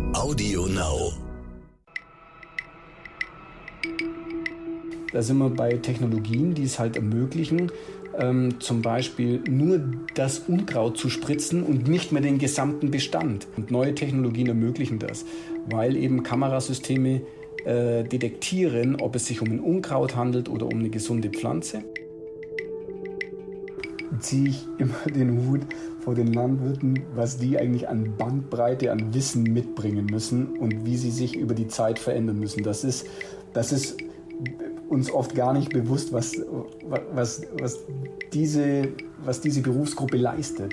Audio Now. Da sind wir bei Technologien, die es halt ermöglichen, zum Beispiel nur das Unkraut zu spritzen und nicht mehr den gesamten Bestand. Und neue Technologien ermöglichen das, weil eben Kamerasysteme detektieren, ob es sich um ein Unkraut handelt oder um eine gesunde Pflanze. Ziehe ich immer den Hut vor den Landwirten, was die eigentlich an Bandbreite, an Wissen mitbringen müssen und wie sie sich über die Zeit verändern müssen. Das ist uns oft gar nicht bewusst, was diese Berufsgruppe leistet.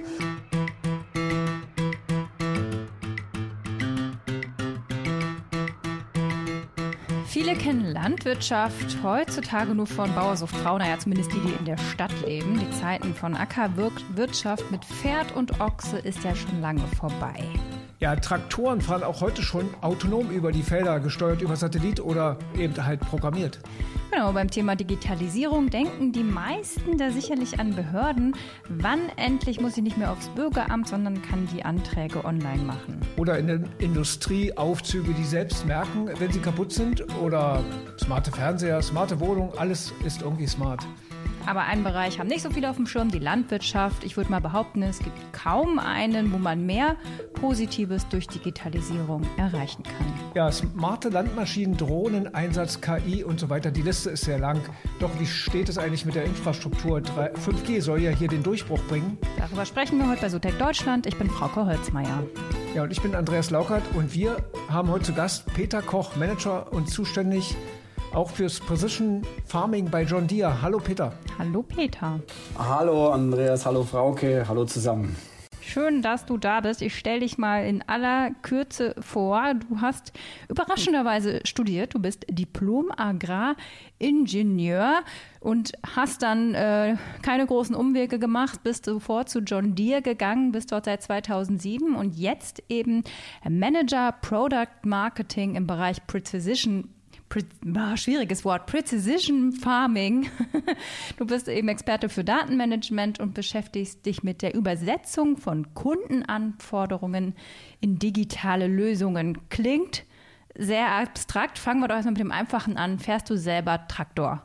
Viele kennen Landwirtschaft heutzutage nur von Bauer sucht Frau, naja, zumindest die in der Stadt leben. Die Zeiten von Ackerwirtschaft mit Pferd und Ochse ist ja schon lange vorbei. Ja, Traktoren fahren auch heute schon autonom über die Felder, gesteuert über Satellit oder eben halt programmiert. Genau, beim Thema Digitalisierung denken die meisten da sicherlich an Behörden. Wann endlich muss ich nicht mehr aufs Bürgeramt, sondern kann die Anträge online machen? Oder in der Industrie Aufzüge, die selbst merken, wenn sie kaputt sind. Oder smarte Fernseher, smarte Wohnung, alles ist irgendwie smart. Aber einen Bereich haben nicht so viele auf dem Schirm, die Landwirtschaft. Ich würde mal behaupten, es gibt kaum einen, wo man mehr Positives durch Digitalisierung erreichen kann. Ja, smarte Landmaschinen, Drohnen, Einsatz, KI und so weiter. Die Liste ist sehr lang. Doch wie steht es eigentlich mit der Infrastruktur? 5G soll ja hier den Durchbruch bringen. Darüber sprechen wir heute bei Zootech Deutschland. Ich bin Frauke Holzmeier. Ja, und ich bin Andreas Laukert und wir haben heute zu Gast Peter Koch, Manager und zuständig auch fürs Precision Farming bei John Deere. Hallo Peter. Hallo Peter. Hallo Andreas, hallo Frauke, hallo zusammen. Schön, dass du da bist. Ich stelle dich mal in aller Kürze vor. Du hast überraschenderweise studiert. Du bist Diplom-Agraringenieur und hast dann keine großen Umwege gemacht, bist sofort zu John Deere gegangen, bist dort seit 2007 und jetzt eben Manager Product Marketing im Bereich schwieriges Wort, Precision Farming. Du bist eben Experte für Datenmanagement und beschäftigst dich mit der Übersetzung von Kundenanforderungen in digitale Lösungen. Klingt sehr abstrakt. Fangen wir doch erstmal mit dem Einfachen an. Fährst du selber Traktor?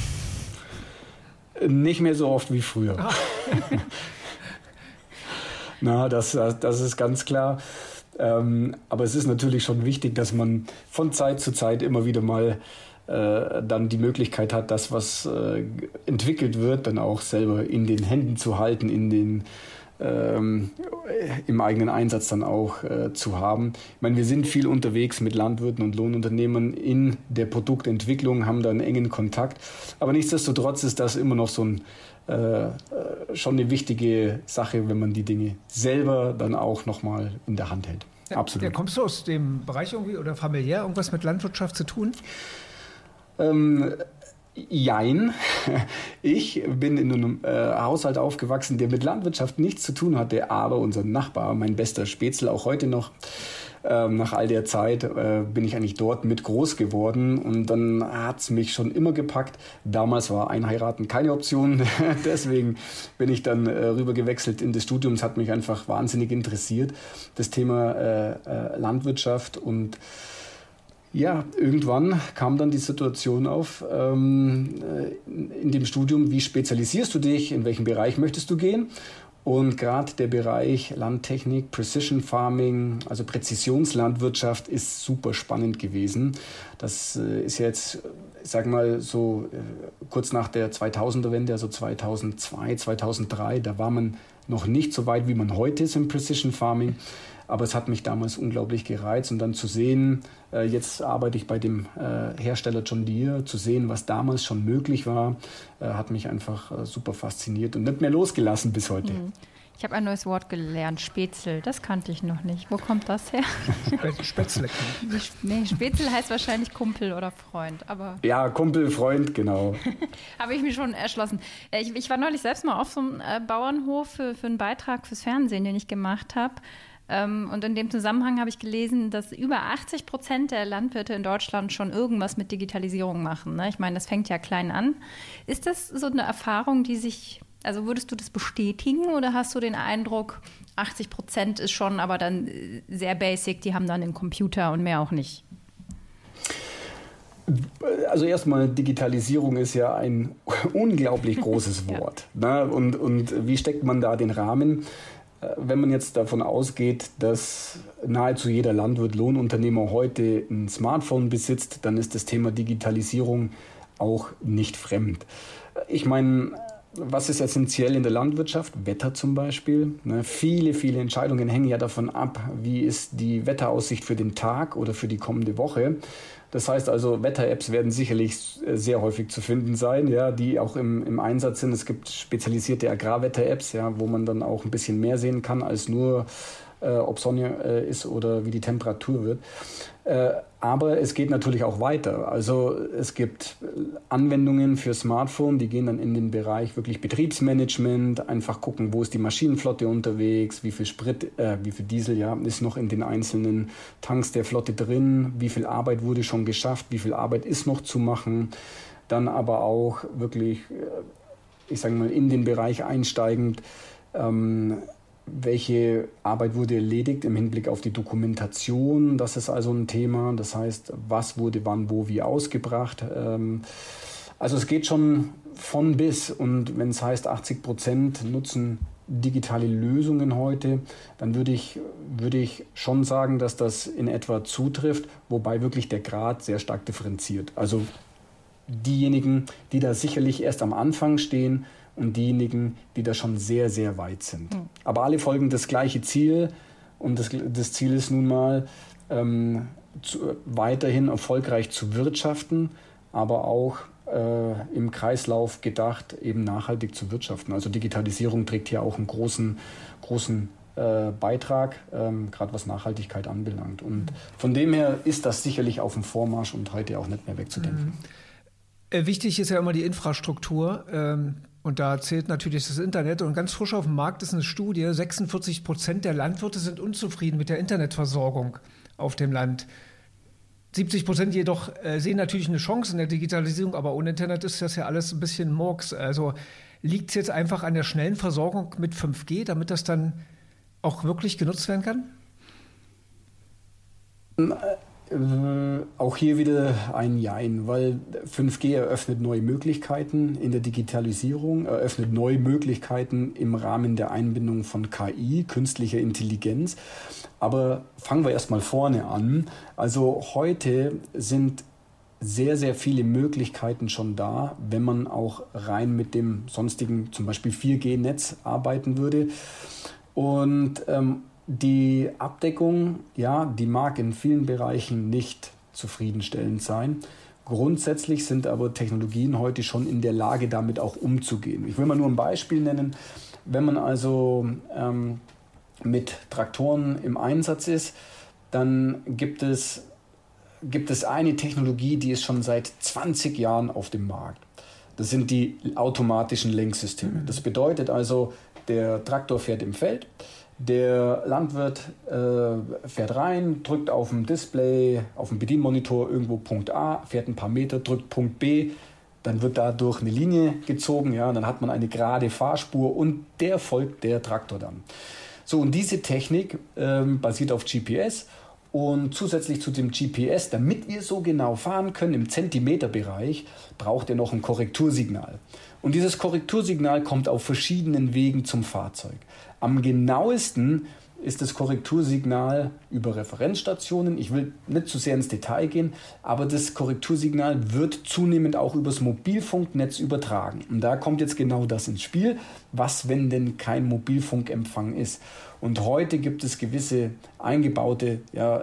Nicht mehr so oft wie früher. Na, das ist ganz klar. Aber es ist natürlich schon wichtig, dass man von Zeit zu Zeit immer wieder mal dann die Möglichkeit hat, das, was entwickelt wird, dann auch selber in den Händen zu halten, im eigenen Einsatz dann auch zu haben. Ich meine, wir sind viel unterwegs mit Landwirten und Lohnunternehmern in der Produktentwicklung, haben da einen engen Kontakt. Aber nichtsdestotrotz ist das immer noch so schon eine wichtige Sache, wenn man die Dinge selber dann auch nochmal in der Hand hält. Ja, absolut. Ja, kommst du aus dem Bereich irgendwie oder familiär irgendwas mit Landwirtschaft zu tun? Jein. Ich bin in einem Haushalt aufgewachsen, der mit Landwirtschaft nichts zu tun hatte, aber unser Nachbar, mein bester Spätzle, auch heute noch, nach all der Zeit bin ich eigentlich dort mit groß geworden und dann hat es mich schon immer gepackt. Damals war Einheiraten keine Option, deswegen bin ich dann rüber gewechselt in das Studium. Es hat mich einfach wahnsinnig interessiert, das Thema Landwirtschaft und ja, irgendwann kam dann die Situation auf in dem Studium, wie spezialisierst du dich, in welchem Bereich möchtest du gehen? Und gerade der Bereich Landtechnik, Precision Farming, also Präzisionslandwirtschaft ist super spannend gewesen. Das ist jetzt, ich sag mal so kurz nach der 2000er-Wende, also 2002, 2003, da war man noch nicht so weit, wie man heute ist im Precision Farming. Aber es hat mich damals unglaublich gereizt und dann zu sehen, jetzt arbeite ich bei dem Hersteller John Deere, zu sehen, was damals schon möglich war, hat mich einfach super fasziniert und nicht mehr losgelassen bis heute. Ich habe ein neues Wort gelernt, Spätzle, das kannte ich noch nicht. Wo kommt das her? Spätzle. Nee, Spätzle heißt wahrscheinlich Kumpel oder Freund. Aber ja, Kumpel, Freund, genau. Habe ich mir schon erschlossen. Ich war neulich selbst mal auf so einem Bauernhof für einen Beitrag fürs Fernsehen, den ich gemacht habe. Und in dem Zusammenhang habe ich gelesen, dass über 80% der Landwirte in Deutschland schon irgendwas mit Digitalisierung machen. Ne? Ich meine, das fängt ja klein an. Ist das so eine Erfahrung, die sich Also würdest du das bestätigen oder hast du den Eindruck, 80% ist schon aber dann sehr basic, die haben dann den Computer und mehr auch nicht? Also erstmal, Digitalisierung ist ja ein unglaublich großes Wort. Ja. Ne? Und wie steckt man da den Rahmen? Wenn man jetzt davon ausgeht, dass nahezu jeder Landwirt, Lohnunternehmer heute ein Smartphone besitzt, dann ist das Thema Digitalisierung auch nicht fremd. Ich meine, was ist essentiell in der Landwirtschaft? Wetter zum Beispiel. Ne? Viele Entscheidungen hängen ja davon ab, wie ist die Wetteraussicht für den Tag oder für die kommende Woche. Das heißt also, Wetter-Apps werden sicherlich sehr häufig zu finden sein, ja, die auch im Einsatz sind. Es gibt spezialisierte Agrarwetter-Apps, ja, wo man dann auch ein bisschen mehr sehen kann als nur, ob Sonne ist oder wie die Temperatur wird. Aber es geht natürlich auch weiter. Also es gibt Anwendungen für Smartphone, die gehen dann in den Bereich wirklich Betriebsmanagement, einfach gucken, wo ist die Maschinenflotte unterwegs, wie viel Sprit, wie viel Diesel ist noch in den einzelnen Tanks der Flotte drin, wie viel Arbeit wurde schon geschafft, wie viel Arbeit ist noch zu machen. Dann aber auch wirklich, ich sage mal, in den Bereich einsteigend, welche Arbeit wurde erledigt im Hinblick auf die Dokumentation? Das ist also ein Thema. Das heißt, was wurde wann, wo, wie ausgebracht? Also es geht schon von bis. Und wenn es heißt, 80% nutzen digitale Lösungen heute, dann würde ich schon sagen, dass das in etwa zutrifft, wobei wirklich der Grad sehr stark differenziert. Also diejenigen, die da sicherlich erst am Anfang stehen, und diejenigen, die da schon sehr, sehr weit sind. Aber alle folgen das gleiche Ziel und das Ziel ist nun mal, weiterhin erfolgreich zu wirtschaften, aber auch im Kreislauf gedacht, eben nachhaltig zu wirtschaften. Also Digitalisierung trägt hier auch einen großen Beitrag, gerade was Nachhaltigkeit anbelangt. Und von dem her ist das sicherlich auf dem Vormarsch und heute auch nicht mehr wegzudenken. Wichtig ist ja immer die Infrastruktur. Und da zählt natürlich das Internet. Und ganz frisch auf dem Markt ist eine Studie, 46% der Landwirte sind unzufrieden mit der Internetversorgung auf dem Land. 70% jedoch sehen natürlich eine Chance in der Digitalisierung, aber ohne Internet ist das ja alles ein bisschen Murks. Also liegt es jetzt einfach an der schnellen Versorgung mit 5G, damit das dann auch wirklich genutzt werden kann? Auch hier wieder ein Jein, weil 5G eröffnet neue Möglichkeiten in der Digitalisierung, eröffnet neue Möglichkeiten im Rahmen der Einbindung von KI, künstlicher Intelligenz. Aber fangen wir erstmal vorne an. Also heute sind sehr, sehr viele Möglichkeiten schon da, wenn man auch rein mit dem sonstigen, zum Beispiel 4G-Netz arbeiten würde. Und die Abdeckung, ja, die mag in vielen Bereichen nicht zufriedenstellend sein. Grundsätzlich sind aber Technologien heute schon in der Lage, damit auch umzugehen. Ich will mal nur ein Beispiel nennen. Wenn man also mit Traktoren im Einsatz ist, dann gibt es eine Technologie, die ist schon seit 20 Jahren auf dem Markt. Das sind die automatischen Lenksysteme. Das bedeutet also, der Traktor fährt im Feld, der Landwirt fährt rein, drückt auf dem Display, auf dem Bedienmonitor irgendwo Punkt A, fährt ein paar Meter, drückt Punkt B, dann wird dadurch eine Linie gezogen, ja, und dann hat man eine gerade Fahrspur und der folgt der Traktor dann. So, und diese Technik basiert auf GPS und zusätzlich zu dem GPS, damit wir so genau fahren können im Zentimeterbereich, braucht er noch ein Korrektursignal. Und dieses Korrektursignal kommt auf verschiedenen Wegen zum Fahrzeug. Am genauesten ist das Korrektursignal über Referenzstationen. Ich will nicht zu sehr ins Detail gehen, aber das Korrektursignal wird zunehmend auch übers Mobilfunknetz übertragen. Und da kommt jetzt genau das ins Spiel. Was, wenn denn kein Mobilfunkempfang ist? Und heute gibt es gewisse eingebaute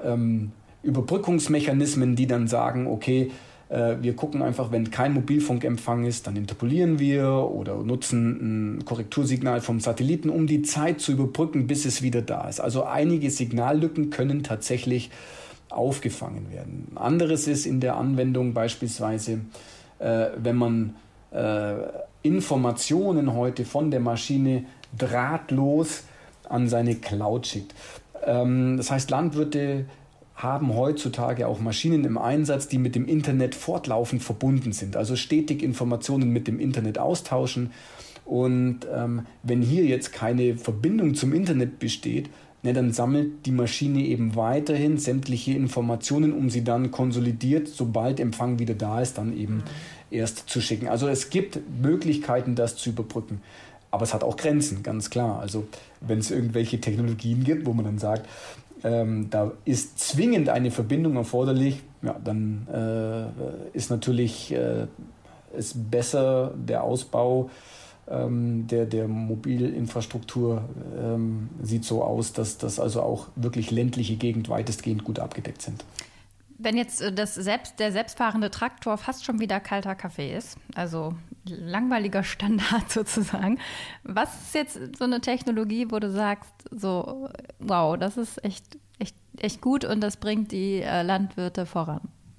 Überbrückungsmechanismen, die dann sagen, okay, wir gucken einfach, wenn kein Mobilfunkempfang ist, dann interpolieren wir oder nutzen ein Korrektursignal vom Satelliten, um die Zeit zu überbrücken, bis es wieder da ist. Also einige Signallücken können tatsächlich aufgefangen werden. Anderes ist in der Anwendung beispielsweise, wenn man Informationen heute von der Maschine drahtlos an seine Cloud schickt. Das heißt, Landwirte haben heutzutage auch Maschinen im Einsatz, die mit dem Internet fortlaufend verbunden sind, also stetig Informationen mit dem Internet austauschen. Und wenn hier jetzt keine Verbindung zum Internet besteht, dann sammelt die Maschine eben weiterhin sämtliche Informationen, um sie dann konsolidiert, sobald Empfang wieder da ist, dann eben erst zu schicken. Also es gibt Möglichkeiten, das zu überbrücken. Aber es hat auch Grenzen, ganz klar. Also wenn es irgendwelche Technologien gibt, wo man dann sagt, da ist zwingend eine Verbindung erforderlich, ja, dann ist natürlich ist besser der Ausbau der Mobilinfrastruktur sieht so aus, dass das also auch wirklich ländliche Gegend weitestgehend gut abgedeckt sind. Wenn jetzt der selbstfahrende Traktor fast schon wieder kalter Kaffee ist, also langweiliger Standard sozusagen, was ist jetzt so eine Technologie, wo du sagst, so wow, das ist echt gut und das bringt die Landwirte voran?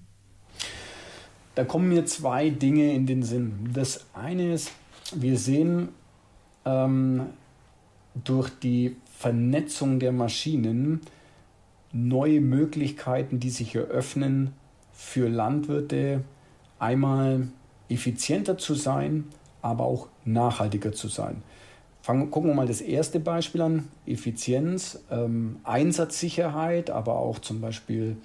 Da kommen mir zwei Dinge in den Sinn. Das eine ist, wir sehen durch die Vernetzung der Maschinen neue Möglichkeiten, die sich eröffnen für Landwirte, einmal effizienter zu sein, aber auch nachhaltiger zu sein. Gucken wir mal das erste Beispiel an, Effizienz, Einsatzsicherheit, aber auch zum Beispiel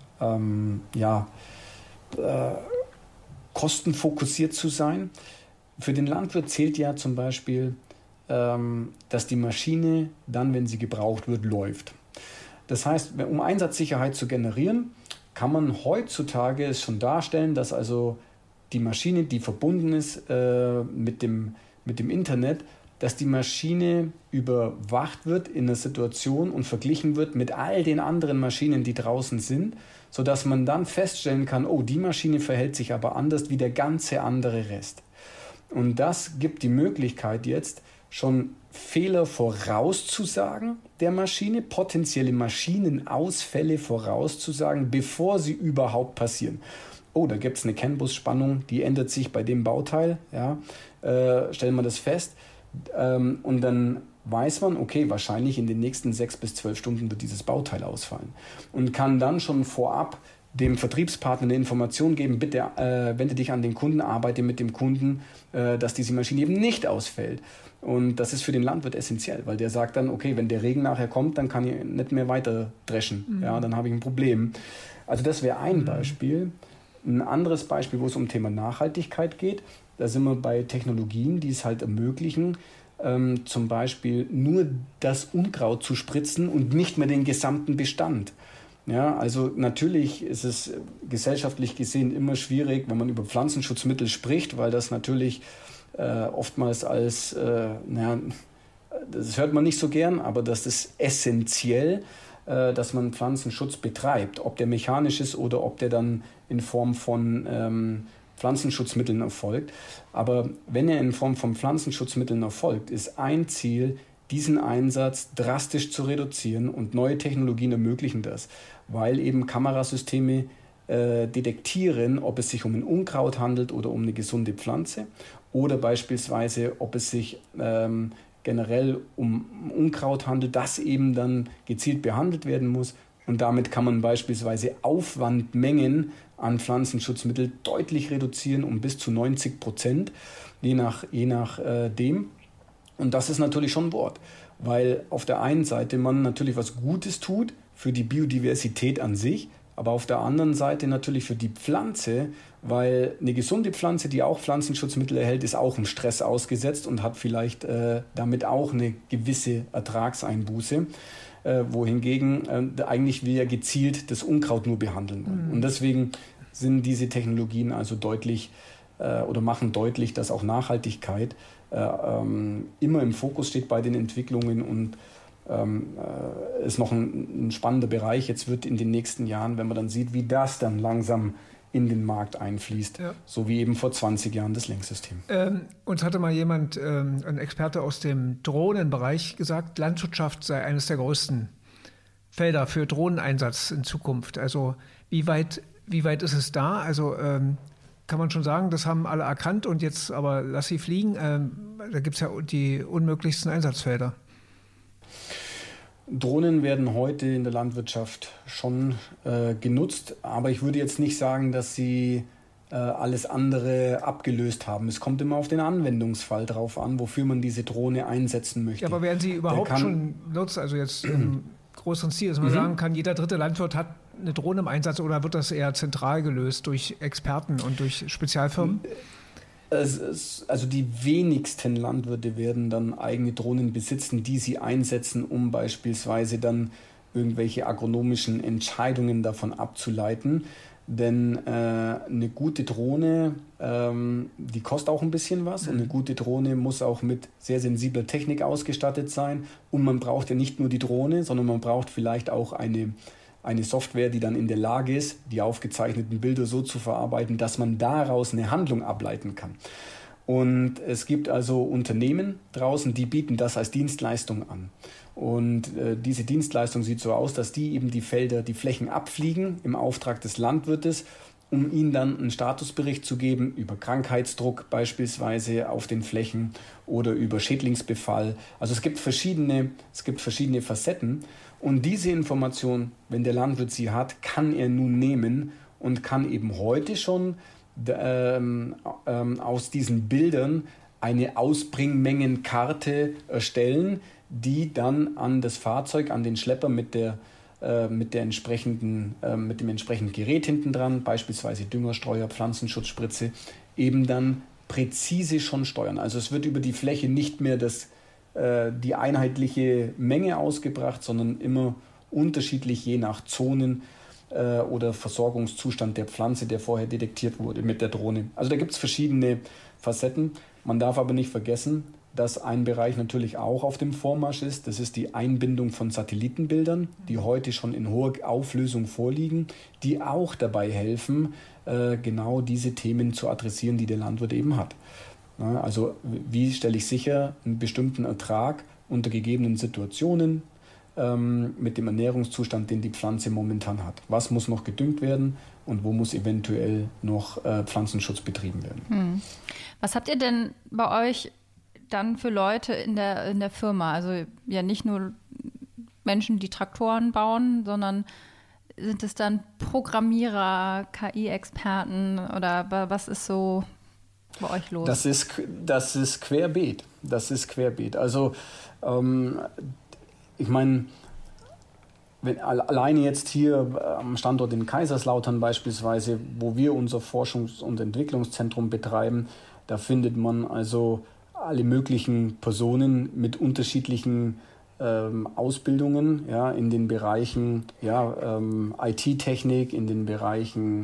kostenfokussiert zu sein. Für den Landwirt zählt ja zum Beispiel, dass die Maschine dann, wenn sie gebraucht wird, läuft. Das heißt, um Einsatzsicherheit zu generieren, kann man heutzutage es schon darstellen, dass also die Maschine, die verbunden ist mit dem Internet, dass die Maschine überwacht wird in einer Situation und verglichen wird mit all den anderen Maschinen, die draußen sind, sodass man dann feststellen kann, oh, die Maschine verhält sich aber anders wie der ganze andere Rest. Und das gibt die Möglichkeit jetzt schon Fehler vorauszusagen der Maschine, potenzielle Maschinenausfälle vorauszusagen, bevor sie überhaupt passieren. Oh, da gibt es eine CAN-Bus-Spannung, die ändert sich bei dem Bauteil, ja, stellen wir das fest. Und dann weiß man, okay, wahrscheinlich in den nächsten 6 bis 12 Stunden wird dieses Bauteil ausfallen. Und kann dann schon vorab dem Vertriebspartner eine Information geben, bitte wende dich an den Kunden, arbeite mit dem Kunden, dass diese Maschine eben nicht ausfällt. Und das ist für den Landwirt essentiell, weil der sagt dann, okay, wenn der Regen nachher kommt, dann kann ich nicht mehr weiter dreschen. Ja, dann habe ich ein Problem. Also das wäre ein Beispiel. Ein anderes Beispiel, wo es um Thema Nachhaltigkeit geht, da sind wir bei Technologien, die es halt ermöglichen, zum Beispiel nur das Unkraut zu spritzen und nicht mehr den gesamten Bestand. Ja, also natürlich ist es gesellschaftlich gesehen immer schwierig, wenn man über Pflanzenschutzmittel spricht, weil das natürlich oftmals als, das hört man nicht so gern, aber das ist essentiell, dass man Pflanzenschutz betreibt, ob der mechanisch ist oder ob der dann in Form von Pflanzenschutzmitteln erfolgt. Aber wenn er in Form von Pflanzenschutzmitteln erfolgt, ist ein Ziel, diesen Einsatz drastisch zu reduzieren, und neue Technologien ermöglichen das, weil eben Kamerasysteme detektieren, ob es sich um ein Unkraut handelt oder um eine gesunde Pflanze, oder beispielsweise, ob es sich generell um Unkraut handelt, das eben dann gezielt behandelt werden muss. Und damit kann man beispielsweise Aufwandmengen an Pflanzenschutzmittel deutlich reduzieren, um bis zu 90%, je nachdem. Und das ist natürlich schon ein Wort, weil auf der einen Seite man natürlich was Gutes tut für die Biodiversität an sich, aber auf der anderen Seite natürlich für die Pflanze, weil eine gesunde Pflanze, die auch Pflanzenschutzmittel erhält, ist auch im Stress ausgesetzt und hat vielleicht damit auch eine gewisse Ertragseinbuße, wohingegen eigentlich wir gezielt das Unkraut nur behandeln wollen. Und deswegen sind diese Technologien also deutlich oder machen deutlich, dass auch Nachhaltigkeit immer im Fokus steht bei den Entwicklungen, und ist noch ein spannender Bereich. Jetzt wird in den nächsten Jahren, wenn man dann sieht, wie das dann langsam in den Markt einfließt, so wie eben vor 20 Jahren das Lenksystem. Uns hatte mal jemand, ein Experte aus dem Drohnenbereich, gesagt, Landwirtschaft sei eines der größten Felder für Drohneneinsatz in Zukunft. Also wie weit ist es da? Also kann man schon sagen, das haben alle erkannt und jetzt aber lass sie fliegen. Da gibt es ja die unmöglichsten Einsatzfelder. Drohnen werden heute in der Landwirtschaft schon genutzt, aber ich würde jetzt nicht sagen, dass sie alles andere abgelöst haben. Es kommt immer auf den Anwendungsfall drauf an, wofür man diese Drohne einsetzen möchte. Ja, aber werden Sie überhaupt schon nutzen, also jetzt im größeren Stil, dass man sagen kann, jeder dritte Landwirt hat eine Drohne im Einsatz, oder wird das eher zentral gelöst durch Experten und durch Spezialfirmen? Also die wenigsten Landwirte werden dann eigene Drohnen besitzen, die sie einsetzen, um beispielsweise dann irgendwelche agronomischen Entscheidungen davon abzuleiten. Denn eine gute Drohne, die kostet auch ein bisschen was, und eine gute Drohne muss auch mit sehr sensibler Technik ausgestattet sein. Und man braucht ja nicht nur die Drohne, sondern man braucht vielleicht auch eine Software, die dann in der Lage ist, die aufgezeichneten Bilder so zu verarbeiten, dass man daraus eine Handlung ableiten kann. Und es gibt also Unternehmen draußen, die bieten das als Dienstleistung an. Und diese Dienstleistung sieht so aus, dass die eben die Flächen abfliegen im Auftrag des Landwirtes, um ihnen dann einen Statusbericht zu geben über Krankheitsdruck beispielsweise auf den Flächen oder über Schädlingsbefall. Also es gibt verschiedene Facetten. Und diese Information, wenn der Landwirt sie hat, kann er nun nehmen und kann eben heute schon aus diesen Bildern eine Ausbringmengenkarte erstellen, die dann an das Fahrzeug, an den Schlepper mit dem entsprechenden Gerät hinten dran, beispielsweise Düngerstreuer, Pflanzenschutzspritze, eben dann präzise schon steuern. Also es wird über die Fläche nicht mehr die einheitliche Menge ausgebracht, sondern immer unterschiedlich je nach Zonen oder Versorgungszustand der Pflanze, der vorher detektiert wurde mit der Drohne. Also da gibt es verschiedene Facetten. Man darf aber nicht vergessen, dass ein Bereich natürlich auch auf dem Vormarsch ist. Das ist die Einbindung von Satellitenbildern, die heute schon in hoher Auflösung vorliegen, die auch dabei helfen, genau diese Themen zu adressieren, die der Landwirt eben hat. Also wie stelle ich sicher einen bestimmten Ertrag unter gegebenen Situationen mit dem Ernährungszustand, den die Pflanze momentan hat. Was muss noch gedüngt werden und wo muss eventuell noch Pflanzenschutz betrieben werden. Was habt ihr denn bei euch dann für Leute in der Firma? Also ja, nicht nur Menschen, die Traktoren bauen, sondern sind es dann Programmierer, KI-Experten, oder was ist so bei euch los? Das ist querbeet. Also ich meine, alleine jetzt hier am Standort in Kaiserslautern beispielsweise, wo wir unser Forschungs- und Entwicklungszentrum betreiben, da findet man also alle möglichen Personen mit unterschiedlichen Ausbildungen, ja, in den Bereichen IT-Technik, in den Bereichen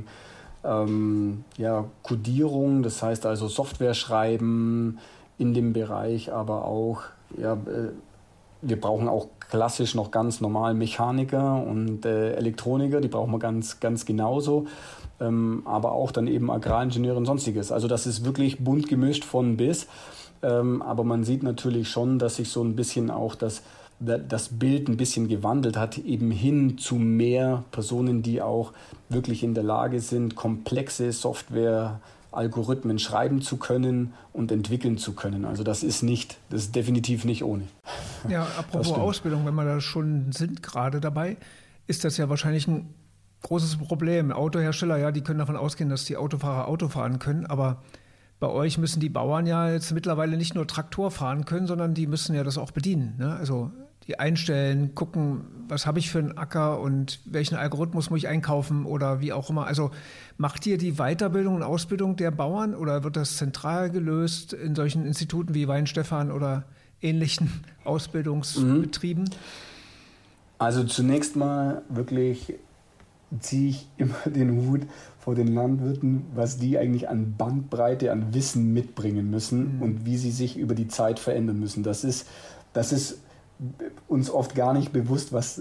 Codierung, das heißt also Software schreiben, in dem Bereich aber auch, wir brauchen auch klassisch noch ganz normal Mechaniker und Elektroniker, die brauchen wir ganz, ganz genauso, aber auch dann eben Agraringenieure und Sonstiges. Also das ist wirklich bunt gemischt von bis, aber man sieht natürlich schon, dass sich so ein bisschen auch das Bild ein bisschen gewandelt hat, eben hin zu mehr Personen, die auch wirklich in der Lage sind, komplexe Software, Algorithmen schreiben zu können und entwickeln zu können. Also das ist definitiv nicht ohne. Ja, apropos Ausbildung, wenn wir da schon sind gerade dabei, ist das ja wahrscheinlich ein großes Problem. Autohersteller, ja, die können davon ausgehen, dass die Autofahrer Auto fahren können, aber bei euch müssen die Bauern ja jetzt mittlerweile nicht nur Traktor fahren können, sondern die müssen ja das auch bedienen, ne? Also die einstellen, gucken, was habe ich für einen Acker und welchen Algorithmus muss ich einkaufen oder wie auch immer. Also macht ihr die Weiterbildung und Ausbildung der Bauern oder wird das zentral gelöst in solchen Instituten wie Weinstefan oder ähnlichen Ausbildungsbetrieben? Also zunächst mal wirklich ziehe ich immer den Hut vor den Landwirten, was die eigentlich an Bandbreite, an Wissen mitbringen müssen und wie sie sich über die Zeit verändern müssen. Das ist uns oft gar nicht bewusst, was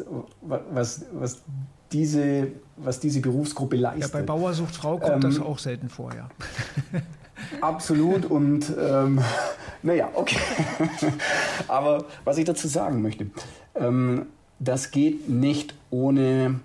diese Berufsgruppe leistet. Ja, bei Bauer sucht Frau kommt das auch selten vor, ja. Absolut und okay. Aber was ich dazu sagen möchte, das geht nicht ohne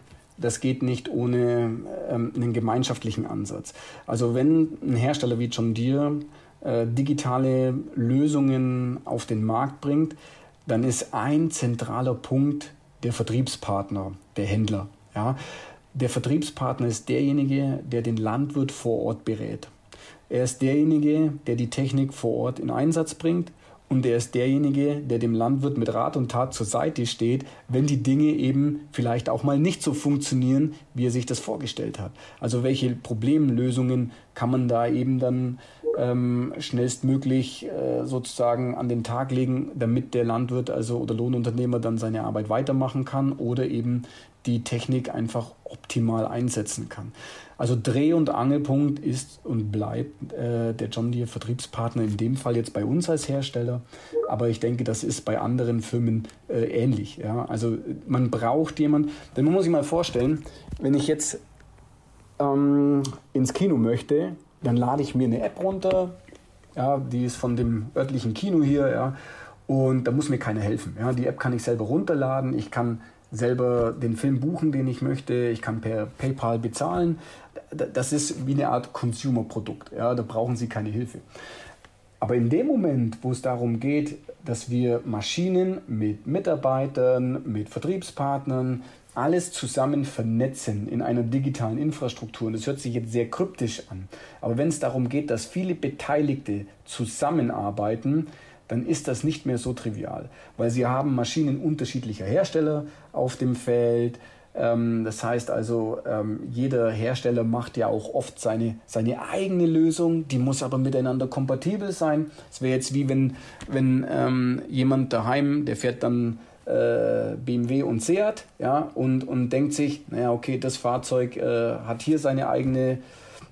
einen gemeinschaftlichen Ansatz. Also wenn ein Hersteller wie John Deere digitale Lösungen auf den Markt bringt, dann ist ein zentraler Punkt der Vertriebspartner, der Händler. Ja? Der Vertriebspartner ist derjenige, der den Landwirt vor Ort berät. Er ist derjenige, der die Technik vor Ort in Einsatz bringt. Und er ist derjenige, der dem Landwirt mit Rat und Tat zur Seite steht, wenn die Dinge eben vielleicht auch mal nicht so funktionieren, wie er sich das vorgestellt hat. Also welche Problemlösungen kann man da eben dann schnellstmöglich sozusagen an den Tag legen, damit der Landwirt oder Lohnunternehmer dann seine Arbeit weitermachen kann oder eben die Technik einfach optimal einsetzen kann. Also Dreh- und Angelpunkt ist und bleibt der John Deere Vertriebspartner, in dem Fall jetzt bei uns als Hersteller, aber ich denke, das ist bei anderen Firmen ähnlich. Ja? Also man braucht jemanden, denn man muss sich mal vorstellen, wenn ich jetzt ins Kino möchte, dann lade ich mir eine App runter, ja, die ist von dem örtlichen Kino hier, ja, und da muss mir keiner helfen. Ja? Die App kann ich selber runterladen, ich kann selber den Film buchen, den ich möchte, ich kann per PayPal bezahlen. Das ist wie eine Art Consumer-Produkt, ja? Da brauchen Sie keine Hilfe. Aber in dem Moment, wo es darum geht, dass wir Maschinen mit Mitarbeitern, mit Vertriebspartnern, alles zusammen vernetzen in einer digitalen Infrastruktur, und das hört sich jetzt sehr kryptisch an, aber wenn es darum geht, dass viele Beteiligte zusammenarbeiten, dann ist das nicht mehr so trivial, weil Sie haben Maschinen unterschiedlicher Hersteller auf dem Feld. Das heißt also, jeder Hersteller macht ja auch oft seine eigene Lösung, die muss aber miteinander kompatibel sein. Es wäre jetzt wie wenn jemand daheim, der fährt dann BMW und Seat, ja, und denkt sich, naja, okay, das Fahrzeug hat hier seine eigene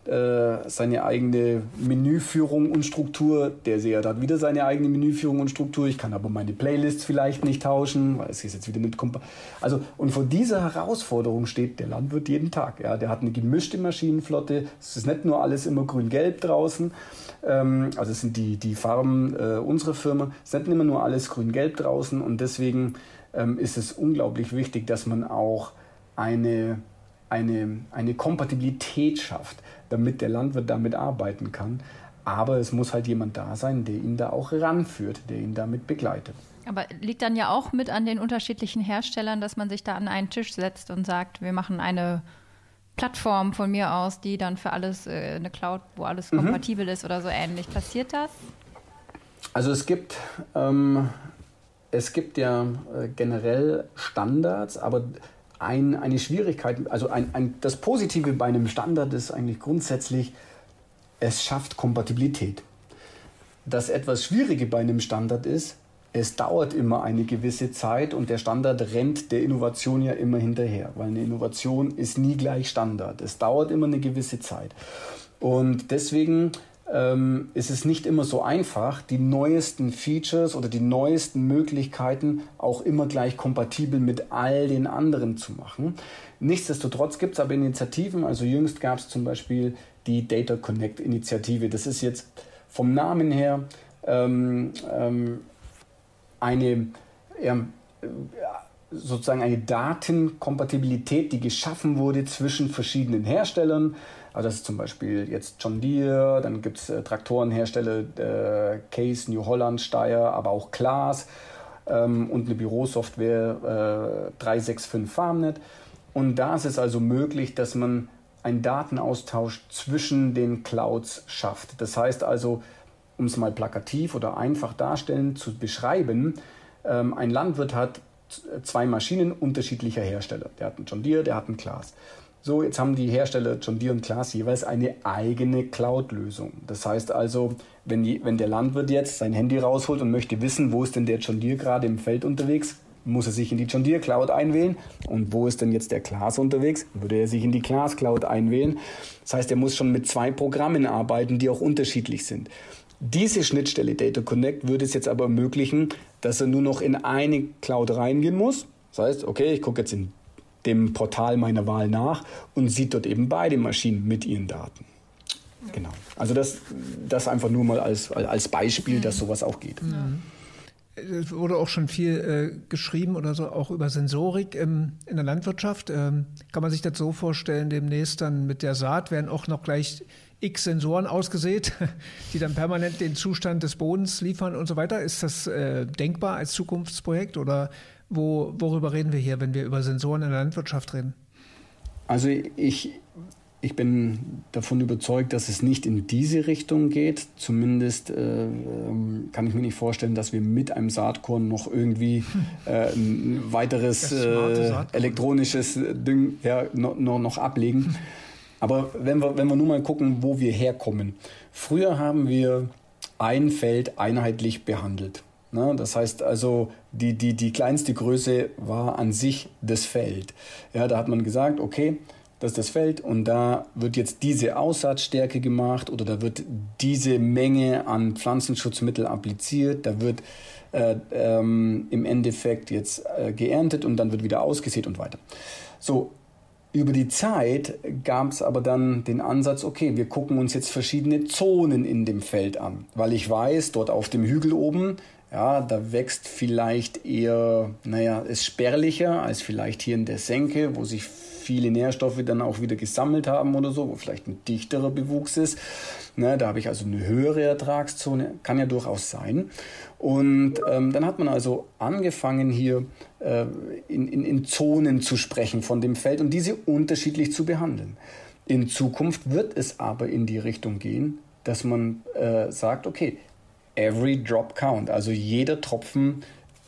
Menüführung und Struktur. Der Seat hat wieder seine eigene Menüführung und Struktur. Ich kann aber meine Playlists vielleicht nicht tauschen, weil es ist jetzt wieder nicht Also, und vor dieser Herausforderung steht der Landwirt jeden Tag. Ja. Der hat eine gemischte Maschinenflotte. Es ist nicht nur alles immer grün-gelb draußen. Also es sind die Farben unserer Firma. Es ist nicht immer nur alles grün-gelb draußen. Und deswegen ist es unglaublich wichtig, dass man auch eine Kompatibilität schafft, damit der Landwirt damit arbeiten kann. Aber es muss halt jemand da sein, der ihn da auch ranführt, der ihn damit begleitet. Aber liegt dann ja auch mit an den unterschiedlichen Herstellern, dass man sich da an einen Tisch setzt und sagt, wir machen eine Plattform von mir aus, die dann für alles eine Cloud, wo alles kompatibel ist oder so ähnlich. Passiert das? Also es gibt ja generell Standards, aber eine Schwierigkeit, also das Positive bei einem Standard ist eigentlich grundsätzlich, es schafft Kompatibilität. Das etwas Schwierige bei einem Standard ist, es dauert immer eine gewisse Zeit und der Standard rennt der Innovation ja immer hinterher, weil eine Innovation ist nie gleich Standard. Es dauert immer eine gewisse Zeit. Und deswegen ist es nicht immer so einfach, die neuesten Features oder die neuesten Möglichkeiten auch immer gleich kompatibel mit all den anderen zu machen. Nichtsdestotrotz gibt es aber Initiativen, also jüngst gab es zum Beispiel die Data Connect Initiative. Das ist jetzt vom Namen her sozusagen eine Datenkompatibilität, die geschaffen wurde zwischen verschiedenen Herstellern. Also das ist zum Beispiel jetzt John Deere, dann gibt es Traktorenhersteller, Case, New Holland, Steyr, aber auch Claas und eine Bürosoftware 365 FarmNet. Und da ist es also möglich, dass man einen Datenaustausch zwischen den Clouds schafft. Das heißt also, um es mal plakativ oder einfach darstellend zu beschreiben, ein Landwirt hat zwei Maschinen unterschiedlicher Hersteller. Der hat einen John Deere, der hat einen Claas. So, jetzt haben die Hersteller John Deere und Claas jeweils eine eigene Cloud-Lösung. Das heißt also, wenn der Landwirt jetzt sein Handy rausholt und möchte wissen, wo ist denn der John Deere gerade im Feld unterwegs, muss er sich in die John Deere Cloud einwählen. Und wo ist denn jetzt der Claas unterwegs? Würde er sich in die Claas Cloud einwählen. Das heißt, er muss schon mit zwei Programmen arbeiten, die auch unterschiedlich sind. Diese Schnittstelle Data Connect würde es jetzt aber ermöglichen, dass er nur noch in eine Cloud reingehen muss. Das heißt, okay, ich gucke jetzt in dem Portal meiner Wahl nach und sieht dort eben beide Maschinen mit ihren Daten. Genau. Also das einfach nur mal als Beispiel, dass sowas auch geht. Mhm. Es wurde auch schon viel geschrieben oder so, auch über Sensorik in der Landwirtschaft. Kann man sich das so vorstellen, demnächst dann mit der Saat werden auch noch gleich x Sensoren ausgesät, die dann permanent den Zustand des Bodens liefern und so weiter. Ist das denkbar als Zukunftsprojekt oder worüber reden wir hier, wenn wir über Sensoren in der Landwirtschaft reden? Also ich bin davon überzeugt, dass es nicht in diese Richtung geht. Zumindest kann ich mir nicht vorstellen, dass wir mit einem Saatkorn noch irgendwie ein weiteres elektronisches Ding noch ablegen. Aber wenn wir nur mal gucken, wo wir herkommen. Früher haben wir ein Feld einheitlich behandelt. Ne? Das heißt also, die kleinste Größe war an sich das Feld. Ja, da hat man gesagt, okay, das ist das Feld und da wird jetzt diese Aussaatstärke gemacht oder da wird diese Menge an Pflanzenschutzmittel appliziert, da wird im Endeffekt jetzt geerntet und dann wird wieder ausgesät und weiter. So, über die Zeit gab es aber dann den Ansatz, okay, wir gucken uns jetzt verschiedene Zonen in dem Feld an, weil ich weiß, dort auf dem Hügel oben, ja, da wächst vielleicht eher, ist spärlicher als vielleicht hier in der Senke, wo sich viele Nährstoffe dann auch wieder gesammelt haben oder so, wo vielleicht ein dichterer Bewuchs ist. Ne, da habe ich also eine höhere Ertragszone, kann ja durchaus sein. Und dann hat man also angefangen hier in Zonen zu sprechen von dem Feld und diese unterschiedlich zu behandeln. In Zukunft wird es aber in die Richtung gehen, dass man sagt, okay, every drop count, also jeder Tropfen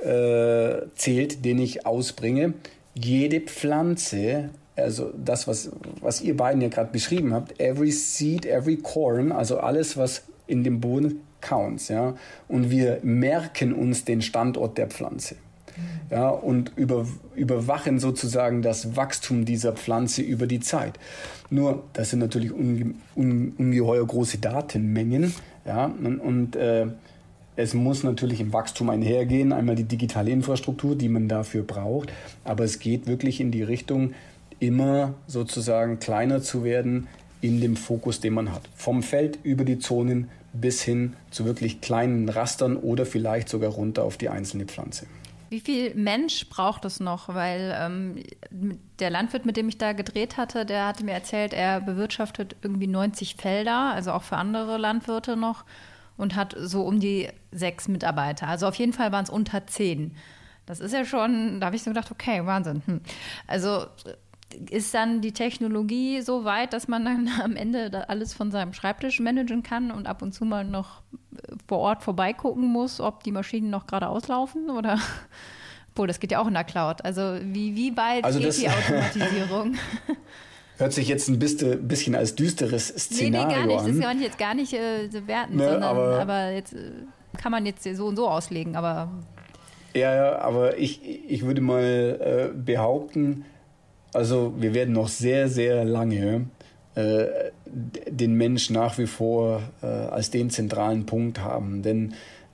zählt, den ich ausbringe. Jede Pflanze, also das, was ihr beiden ja gerade beschrieben habt, every seed, every corn, also alles, was in dem Boden counts, ja. Und wir merken uns den Standort der Pflanze. Ja, und überwachen sozusagen das Wachstum dieser Pflanze über die Zeit. Nur, das sind natürlich ungeheuer große Datenmengen, ja, und es muss natürlich im Wachstum einhergehen, einmal die digitale Infrastruktur, die man dafür braucht, aber es geht wirklich in die Richtung, immer sozusagen kleiner zu werden in dem Fokus, den man hat. Vom Feld über die Zonen bis hin zu wirklich kleinen Rastern oder vielleicht sogar runter auf die einzelne Pflanze. Wie viel Mensch braucht es noch? Weil der Landwirt, mit dem ich da gedreht hatte, der hatte mir erzählt, er bewirtschaftet irgendwie 90 Felder, also auch für andere Landwirte noch, und hat so um die 6 Mitarbeiter. Also auf jeden Fall waren es unter 10. Das ist ja schon, da habe ich so gedacht, okay, Wahnsinn. Also ist dann die Technologie so weit, dass man dann am Ende das alles von seinem Schreibtisch managen kann und ab und zu mal noch vor Ort vorbeigucken muss, ob die Maschinen noch gerade auslaufen? Oder? Obwohl, das geht ja auch in der Cloud. Also wie weit geht die Automatisierung? Hört sich jetzt ein bisschen als düsteres Szenario an. Nee, gar nicht. Das kann ich jetzt gar nicht werten, ne, sondern aber jetzt kann man jetzt so und so auslegen. Aber ja, aber ich würde mal behaupten, also wir werden noch sehr, sehr lange den Mensch nach wie vor als den zentralen Punkt haben. Denn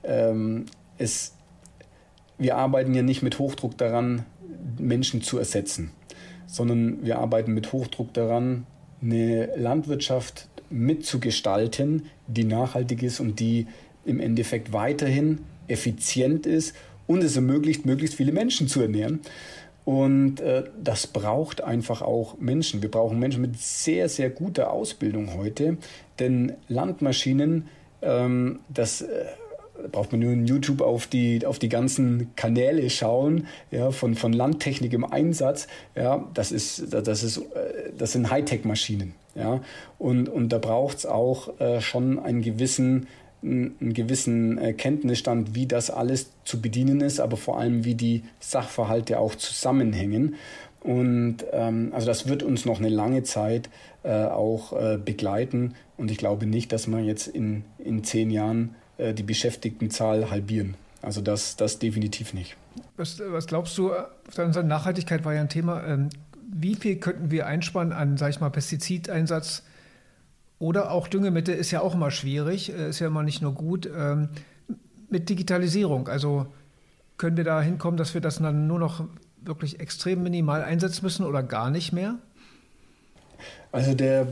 wir arbeiten ja nicht mit Hochdruck daran, Menschen zu ersetzen, sondern wir arbeiten mit Hochdruck daran, eine Landwirtschaft mitzugestalten, die nachhaltig ist und die im Endeffekt weiterhin effizient ist und es ermöglicht, möglichst viele Menschen zu ernähren. Und das braucht einfach auch Menschen. Wir brauchen Menschen mit sehr, sehr guter Ausbildung heute, denn Landmaschinen, das braucht man nur in YouTube auf die ganzen Kanäle schauen, ja, von Landtechnik im Einsatz. Ja, das sind Hightech-Maschinen. Ja, und da braucht es auch schon einen gewissen Kenntnisstand, wie das alles zu bedienen ist, aber vor allem, wie die Sachverhalte auch zusammenhängen. Und also das wird uns noch eine lange Zeit auch begleiten. Und ich glaube nicht, dass wir jetzt in 10 Jahren die Beschäftigtenzahl halbieren. Also das definitiv nicht. Was glaubst du, unsere Nachhaltigkeit war ja ein Thema, wie viel könnten wir einsparen an, sag ich mal, Pestizideinsatz oder auch Düngemittel ist ja auch immer schwierig, ist ja immer nicht nur gut, mit Digitalisierung. Also können wir da hinkommen, dass wir das dann nur noch wirklich extrem minimal einsetzen müssen oder gar nicht mehr? Also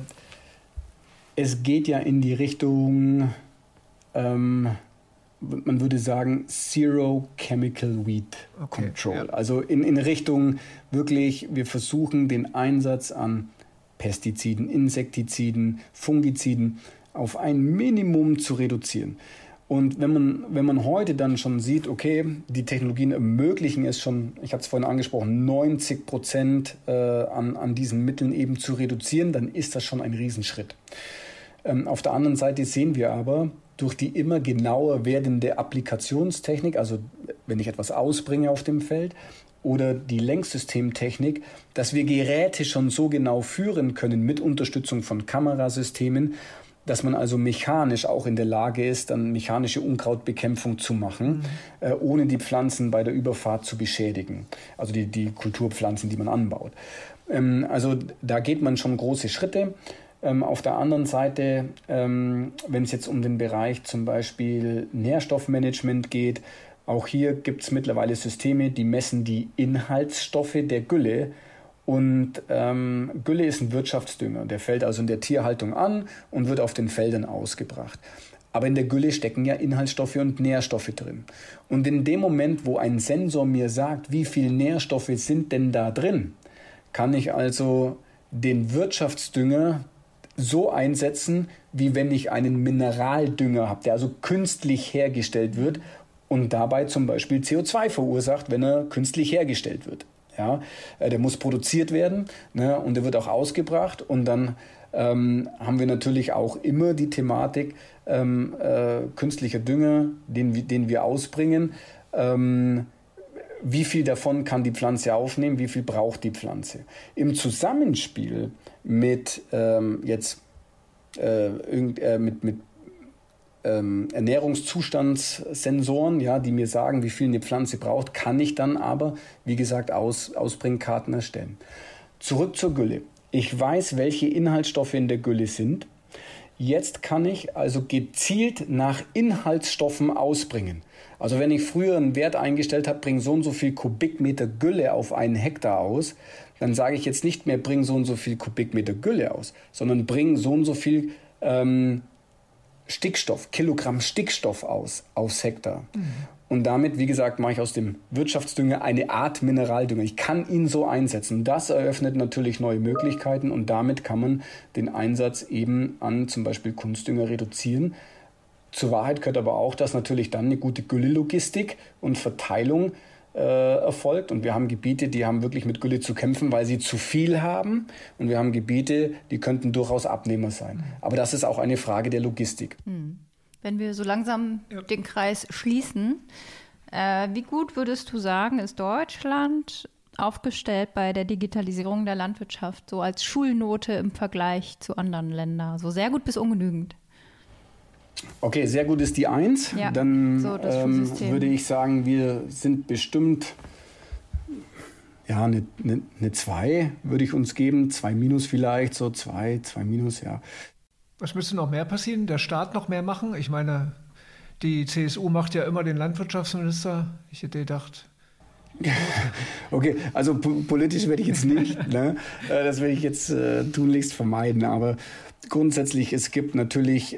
es geht ja in die Richtung, man würde sagen, Zero Chemical Weed Control. Ja. Also in Richtung wirklich, wir versuchen den Einsatz an Pestiziden, Insektiziden, Fungiziden auf ein Minimum zu reduzieren. Und wenn man heute dann schon sieht, okay, die Technologien ermöglichen es schon, ich habe es vorhin angesprochen, 90% an diesen Mitteln eben zu reduzieren, dann ist das schon ein Riesenschritt. Auf der anderen Seite sehen wir aber, durch die immer genauer werdende Applikationstechnik, also wenn ich etwas ausbringe auf dem Feld, oder die Lenksystemtechnik, dass wir Geräte schon so genau führen können mit Unterstützung von Kamerasystemen, dass man also mechanisch auch in der Lage ist, dann mechanische Unkrautbekämpfung zu machen, ohne die Pflanzen bei der Überfahrt zu beschädigen. Also die Kulturpflanzen, die man anbaut. Also da geht man schon große Schritte. Auf der anderen Seite, wenn es jetzt um den Bereich zum Beispiel Nährstoffmanagement geht, auch hier gibt es mittlerweile Systeme, die messen die Inhaltsstoffe der Gülle. Und Gülle ist ein Wirtschaftsdünger. Der fällt also in der Tierhaltung an und wird auf den Feldern ausgebracht. Aber in der Gülle stecken ja Inhaltsstoffe und Nährstoffe drin. Und in dem Moment, wo ein Sensor mir sagt, wie viel Nährstoffe sind denn da drin, kann ich also den Wirtschaftsdünger so einsetzen, wie wenn ich einen Mineraldünger habe, der also künstlich hergestellt wird und dabei zum Beispiel CO2 verursacht, wenn er künstlich hergestellt wird. Ja, der muss produziert werden, ne, und der wird auch ausgebracht. Und dann haben wir natürlich auch immer die Thematik künstlicher Dünger, den wir ausbringen. Wie viel davon kann die Pflanze aufnehmen, wie viel braucht die Pflanze? Im Zusammenspiel mit Ernährungszustandssensoren, ja, die mir sagen, wie viel eine Pflanze braucht, kann ich dann aber, wie gesagt, Ausbringkarten erstellen. Zurück zur Gülle. Ich weiß, welche Inhaltsstoffe in der Gülle sind. Jetzt kann ich also gezielt nach Inhaltsstoffen ausbringen. Also wenn ich früher einen Wert eingestellt habe, bring so und so viel Kubikmeter Gülle auf einen Hektar aus, dann sage ich jetzt nicht mehr, bring so und so viel Kubikmeter Gülle aus, sondern bring so und so viel Kilogramm Stickstoff aufs Hektar. Und damit, wie gesagt, mache ich aus dem Wirtschaftsdünger eine Art Mineraldünger. Ich kann ihn so einsetzen. Das eröffnet natürlich neue Möglichkeiten und damit kann man den Einsatz eben an zum Beispiel Kunstdünger reduzieren. Zur Wahrheit gehört aber auch, dass natürlich dann eine gute Gülle-Logistik und Verteilung erfolgt. Und wir haben Gebiete, die haben wirklich mit Gülle zu kämpfen, weil sie zu viel haben. Und wir haben Gebiete, die könnten durchaus Abnehmer sein. Aber das ist auch eine Frage der Logistik. Wenn wir so langsam den Kreis schließen, wie gut würdest du sagen, ist Deutschland aufgestellt bei der Digitalisierung der Landwirtschaft, so als Schulnote im Vergleich zu anderen Ländern? So sehr gut bis ungenügend? Okay, sehr gut ist die 1. Ja, dann so würde ich sagen, wir sind bestimmt, ja, eine 2 würde ich uns geben, 2- vielleicht, so 2 -, ja. Was müsste noch mehr passieren? Der Staat noch mehr machen? Ich meine, die CSU macht ja immer den Landwirtschaftsminister. Ich hätte gedacht... Okay, also politisch werde ich jetzt nicht, ne? Das werde ich jetzt tunlichst vermeiden, aber grundsätzlich, es gibt natürlich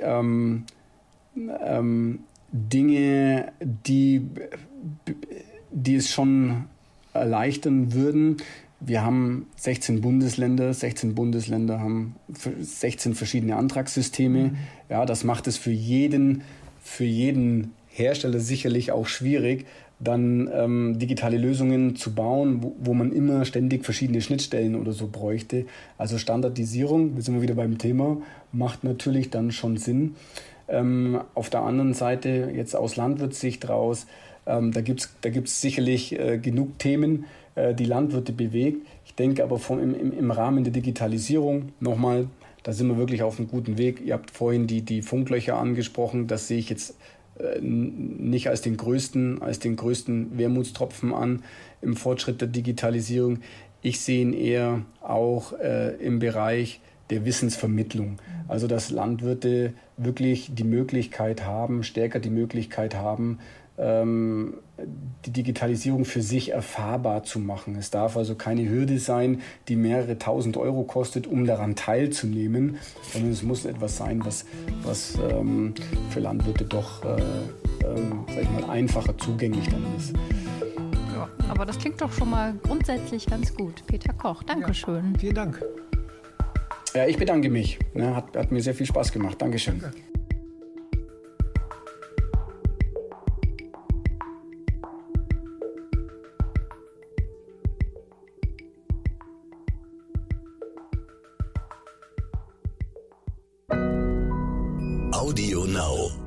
Dinge, die es schon erleichtern würden. Wir haben 16 Bundesländer. 16 Bundesländer haben 16 verschiedene Antragssysteme. Ja, das macht es für jeden Hersteller sicherlich auch schwierig, dann digitale Lösungen zu bauen, wo man immer ständig verschiedene Schnittstellen oder so bräuchte. Also Standardisierung, wir sind wir wieder beim Thema, macht natürlich dann schon Sinn. Auf der anderen Seite, jetzt aus Landwirtssicht raus, da gibt's sicherlich genug Themen, die Landwirte bewegt. Ich denke aber im Rahmen der Digitalisierung, nochmal, da sind wir wirklich auf einem guten Weg. Ihr habt vorhin die Funklöcher angesprochen, das sehe ich jetzt nicht als den größten Wermutstropfen an im Fortschritt der Digitalisierung. Ich sehe ihn eher auch im Bereich der Wissensvermittlung. Also dass Landwirte wirklich stärker die Möglichkeit haben, die Digitalisierung für sich erfahrbar zu machen. Es darf also keine Hürde sein, die mehrere tausend Euro kostet, um daran teilzunehmen, sondern es muss etwas sein, was für Landwirte doch sag ich mal, einfacher zugänglich dann ist. Ja, aber das klingt doch schon mal grundsätzlich ganz gut. Peter Koch, Dankeschön. Ja, vielen Dank. Ja, ich bedanke mich. Hat mir sehr viel Spaß gemacht. Dankeschön. Danke. Audio Now.